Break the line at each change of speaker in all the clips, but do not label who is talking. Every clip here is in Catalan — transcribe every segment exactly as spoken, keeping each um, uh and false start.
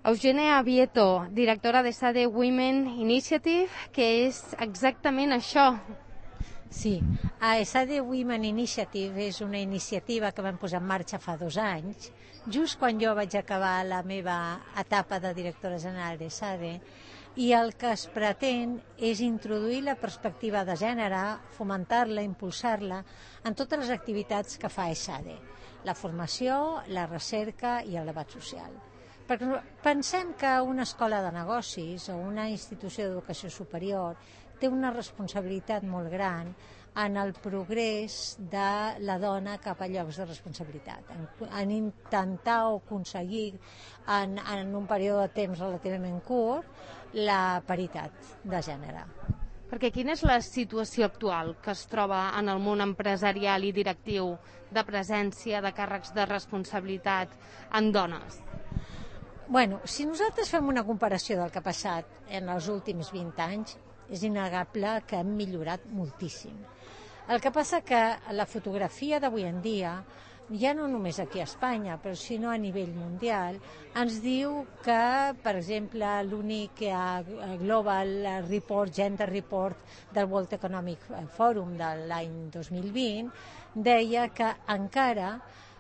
Eugenia Vieto, directora de SADE Women Initiative, que és exactament això.
Sí, a SADE Women Initiative és una iniciativa que vam posar en marxa fa dos anys, just quan jo vaig acabar la meva etapa de directora general de SADE, i el que es pretén és introduir la perspectiva de gènere, fomentar-la, impulsar-la en totes les activitats que fa SADE, la formació, la recerca i el debat social. Perquè pensem que una escola de negocis o una institució d'educació superior té una responsabilitat molt gran en el progrés de la dona cap a llocs de responsabilitat, en, en intentar o aconseguir en, en un període de temps relativament curt la paritat de gènere.
Perquè quina és la situació actual que es troba en el món empresarial i directiu de presència de càrrecs de responsabilitat en dones?
Bueno, si nosaltres fem una comparació del que ha passat en els últims vint anys, és innegable que hem millorat moltíssim. El que passa que la fotografia d'avui en dia, ja no només aquí a Espanya, però sinó a nivell mundial, ens diu que, per exemple, l'únic Global Report, Gender Report del World Economic Forum de l'any dos mil vint, deia que encara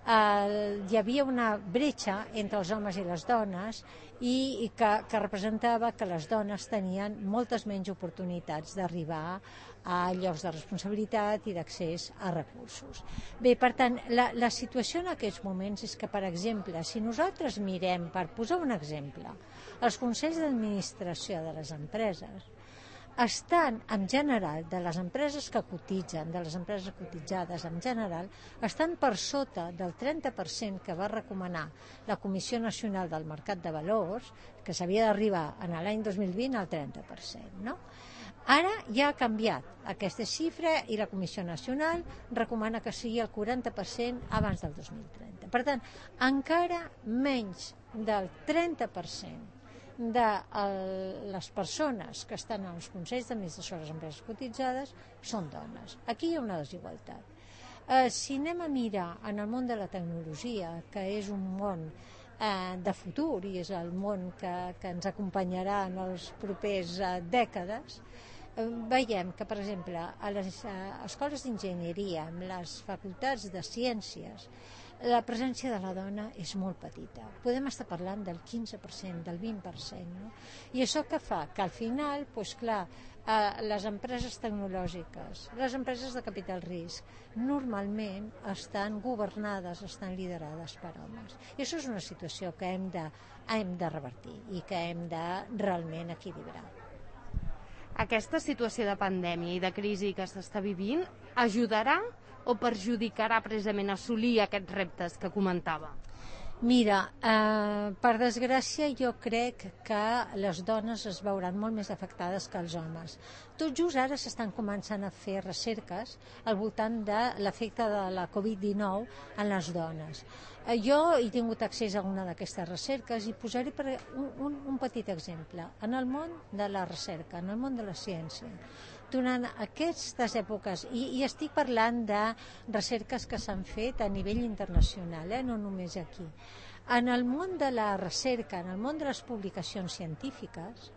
eh, hi havia una bretxa entre els homes i les dones i, i que, que representava que les dones tenien moltes menys oportunitats d'arribar a llocs de responsabilitat i d'accés a recursos. Bé, per tant, la, la situació en aquests moments és que, per exemple, si nosaltres mirem, per posar un exemple, els consells d'administració de les empreses estan, en general, de les empreses que cotitzen, de les empreses cotitzades en general, estan per sota del trenta per cent que va recomanar la Comissió Nacional del Mercat de Valors, que s'havia d'arribar en l'any dos mil vint al trenta per cent, no? Ara ja ha canviat aquesta xifra i la Comissió Nacional recomana que sigui el quaranta per cent abans del dos mil trenta. Per tant, encara menys del trenta per cent de les persones que estan als consells d'administració de les empreses cotitzades són dones. Aquí hi ha una desigualtat. Eh, si anem a mirar en el món de la tecnologia, que és un món eh, de futur i és el món que, que ens acompanyarà en les properes eh, dècades, eh, veiem que, per exemple, a les eh, escoles d'enginyeria, amb les facultats de ciències, la presència de la dona és molt petita. Podem estar parlant del quinze per cent, del vint per cent. No? I això què fa? Que al final, doncs clar, eh, les empreses tecnològiques, les empreses de capital risc, normalment estan governades, estan liderades per homes. I això és una situació que hem de, hem de revertir i que hem de realment equilibrar.
Aquesta situació de pandèmia i de crisi que s'està vivint ajudarà o perjudicarà precisament assolir aquests reptes que comentava?
Mira, eh, per desgràcia jo crec que les dones es veuran molt més afectades que els homes. Tot just ara s'estan començant a fer recerques al voltant de l'efecte de la covid dinou en les dones. Eh, jo he tingut accés a una d'aquestes recerques i posaré per un, un, un petit exemple. En el món de la recerca, en el món de la ciència, durant aquestes èpoques, i, i estic parlant de recerques que s'han fet a nivell internacional, eh, no només aquí. En el món de la recerca, en el món de les publicacions científiques,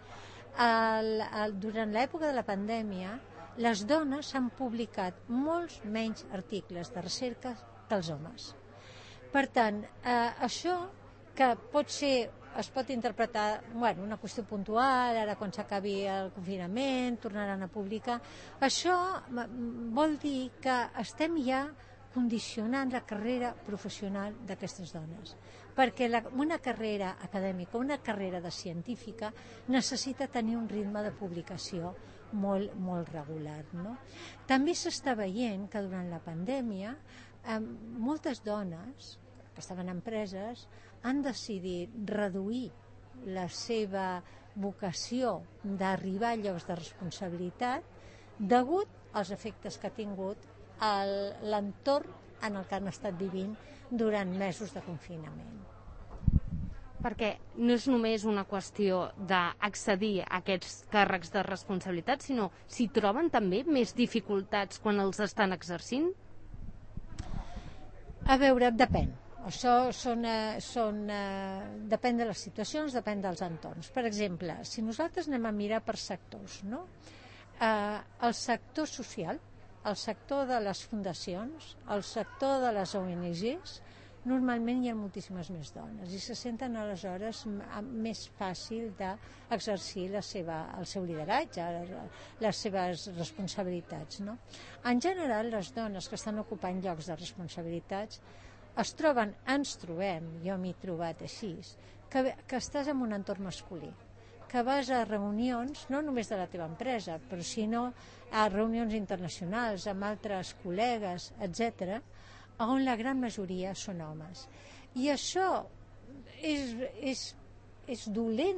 el, el, durant l'època de la pandèmia, les dones han publicat molts menys articles de recerca que els homes. Per tant, eh, això que pot ser es pot interpretar bueno, una qüestió puntual, ara quan s'acabi el confinament, tornaran a publicar. Això vol dir que estem ja condicionant la carrera professional d'aquestes dones. Perquè la, una carrera acadèmica, una carrera de científica, necessita tenir un ritme de publicació molt, molt regular. No? També s'està veient que durant la pandèmia eh, moltes dones que estaven en empreses han decidit reduir la seva vocació d'arribar a llocs de responsabilitat degut als efectes que ha tingut l'entorn en el que han estat vivint durant mesos de confinament.
Perquè no és només una qüestió d'accedir a aquests càrrecs de responsabilitat, sinó si troben també més dificultats quan els estan exercint?
A veure, depèn. això són, eh, són, eh, depèn de les situacions, depèn dels entorns. Per exemple, si nosaltres anem a mirar per sectors, no? Eh, el sector social, el sector de les fundacions, el sector de les O N Ges, normalment hi ha moltíssimes més dones i se senten aleshores més fàcil d'exercir la seva, el seu lideratge, les seves responsabilitats, no? En general, les dones que estan ocupant llocs de responsabilitats es troben, ens trobem, jo m'he trobat així, que, que estàs en un entorn masculí, que vas a reunions, no només de la teva empresa, però sinó a reunions internacionals amb altres col·legues, etcètera, on la gran majoria són homes. I això és, és, és dolent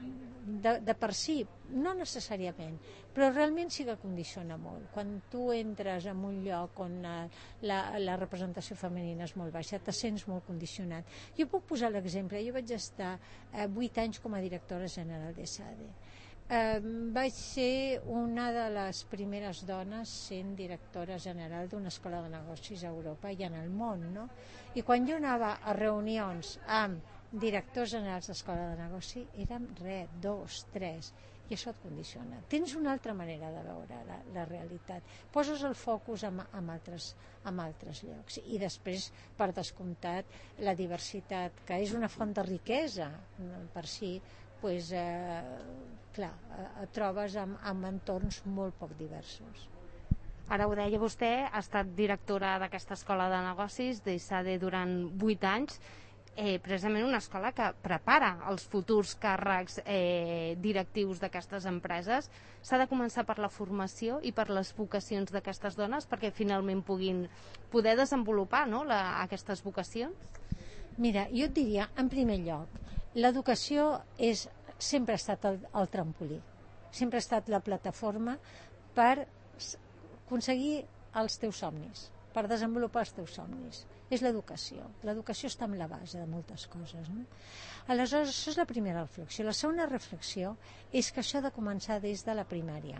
de, de per si, no necessàriament, però realment sí que condiciona molt. Quan tu entres en un lloc on la, la representació femenina és molt baixa, te sents molt condicionat. Jo puc posar l'exemple, jo vaig estar eh, vuit anys com a directora general d'ESADE. Eh, vaig ser una de les primeres dones sent directora general d'una escola de negocis a Europa i en el món, no? I quan jo anava a reunions amb directors generals d'escola de negoci, érem res, dos, tres, i això et condiciona. Tens una altra manera de veure la, la realitat. Poses el focus en, en, altres, en altres llocs. I després, per descomptat, la diversitat, que és una font de riquesa per si, pues, eh, clar, et trobes amb, amb entorns molt poc diversos.
Ara ho deia vostè, ha estat directora d'aquesta escola de negocis d'ESADE durant vuit anys, eh, precisament una escola que prepara els futurs càrrecs eh, directius d'aquestes empreses. S'ha de començar per la formació i per les vocacions d'aquestes dones perquè finalment puguin poder desenvolupar, no, la, aquestes vocacions?
Mira, jo et diria, en primer lloc, l'educació és, sempre ha estat el, el trampolí, sempre ha estat la plataforma per aconseguir els teus somnis, per desenvolupar els teus somnis. És l'educació. L'educació està en la base de moltes coses, no? Aleshores, això és la primera reflexió. La segona reflexió és que això ha de començar des de la primària,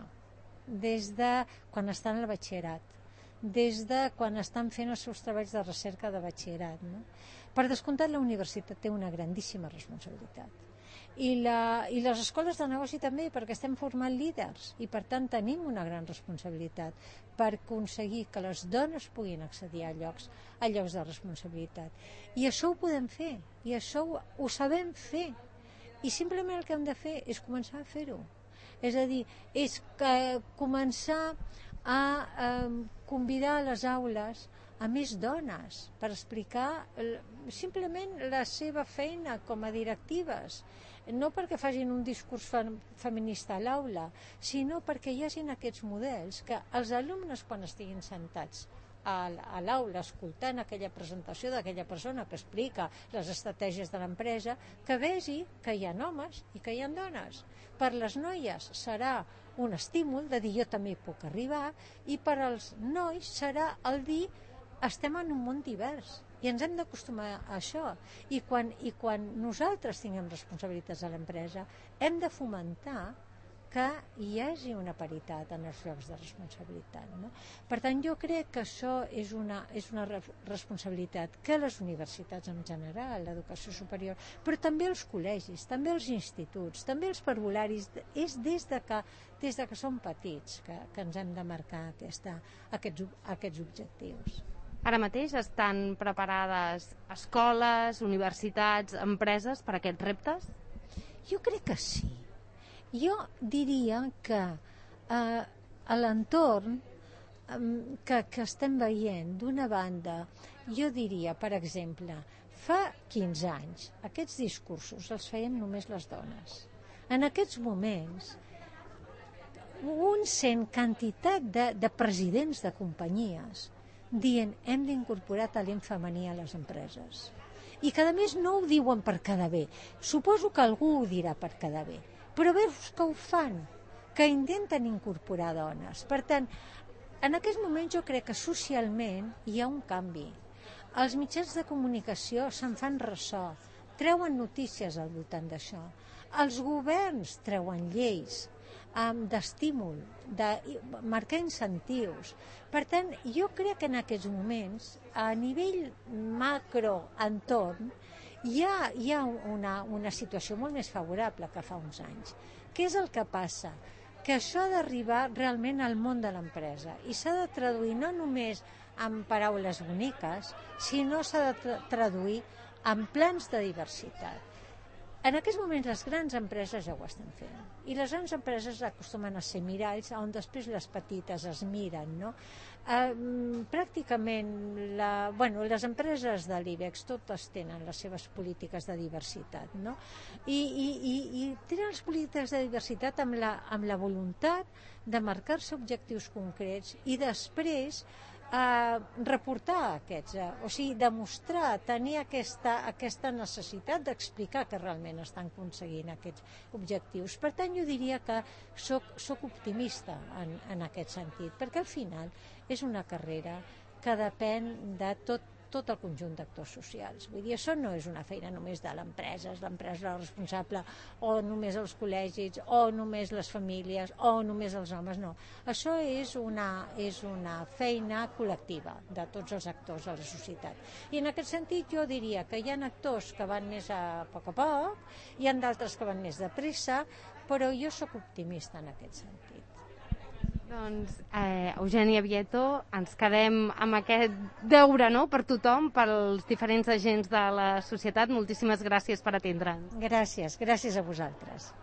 des de quan estan al batxillerat, des de quan estan fent els seus treballs de recerca de batxillerat, no? Per descomptat, la universitat té una grandíssima responsabilitat. I, la, i les escoles de negoci també, perquè estem formant líders i per tant tenim una gran responsabilitat per aconseguir que les dones puguin accedir a llocs, a llocs de responsabilitat. I això ho podem fer, i això ho, ho sabem fer, i simplement el que hem de fer és començar a fer-ho. És a dir, és que començar a eh, convidar a les aules a més dones per explicar simplement la seva feina com a directives, no perquè facin un discurs feminista a l'aula, sinó perquè hi hagin aquests models que els alumnes, quan estiguin sentats a l'aula escoltant aquella presentació d'aquella persona que explica les estratègies de l'empresa, que vegi que hi ha homes i que hi ha dones. Per les noies serà un estímul de dir jo també puc arribar, i per als nois serà el dir estem en un món divers i ens hem d'acostumar a això. I quan, i quan nosaltres tinguem responsabilitats a l'empresa, hem de fomentar que hi hagi una paritat en els llocs de responsabilitat, no? Per tant, jo crec que això és una, és una responsabilitat que les universitats en general, l'educació superior, però també els col·legis, també els instituts, també els parvularis, és des de que, des de que som petits que, que ens hem de marcar aquesta, aquests, aquests objectius.
Ara mateix estan preparades escoles, universitats, empreses per a aquests reptes?
Jo crec que sí. Jo diria que eh, a l'entorn eh, que, que estem veient, d'una banda, jo diria, per exemple, fa quinze anys, aquests discursos els feien només les dones. En aquests moments, un sent quantitat de, de presidents de companyies dient hem d'incorporar talent femení a les empreses. I que a més no ho diuen per quedar bé. Suposo que algú ho dirà per quedar bé. Però veus que ho fan, que intenten incorporar dones. Per tant, en aquest moment jo crec que socialment hi ha un canvi. Els mitjans de comunicació se'n fan ressò treuen notícies al voltant d'això. Els governs treuen lleis um, d'estímul, de marcar incentius. Per tant, jo crec que en aquests moments, a nivell macro, entorn, hi ha, hi ha una, una situació molt més favorable que fa uns anys. Què és el que passa? Que això ha d'arribar realment al món de l'empresa i s'ha de traduir no només en paraules boniques, sinó s'ha de tra traduir en plans de diversitat. En aquests moments les grans empreses ja ho estan fent i les grans empreses acostumen a ser miralls on després les petites es miren, no? Eh, pràcticament la, bueno, les empreses de l'IBEX totes tenen les seves polítiques de diversitat, no? I, i, i, i tenen les polítiques de diversitat amb la, amb la voluntat de marcar-se objectius concrets i després a reportar aquests, eh? O sigui, demostrar, tenir aquesta, aquesta necessitat d'explicar que realment estan aconseguint aquests objectius. Per tant, jo diria que soc, soc optimista en, en aquest sentit, perquè al final és una carrera que depèn de tot, tot el conjunt d'actors socials. Vull dir, això no és una feina només de l'empresa, és l'empresa la responsable, o només els col·legis, o només les famílies, o només els homes, no. Això és una, és una feina col·lectiva de tots els actors de la societat. I en aquest sentit jo diria que hi ha actors que van més a poc a poc, hi ha d'altres que van més de pressa, però jo sóc optimista en aquest sentit.
Doncs, eh, Eugènia Vieto, ens quedem amb aquest deure, no?, per tothom, pels diferents agents de la societat. Moltíssimes gràcies per atendre'ns.
Gràcies, gràcies a vosaltres.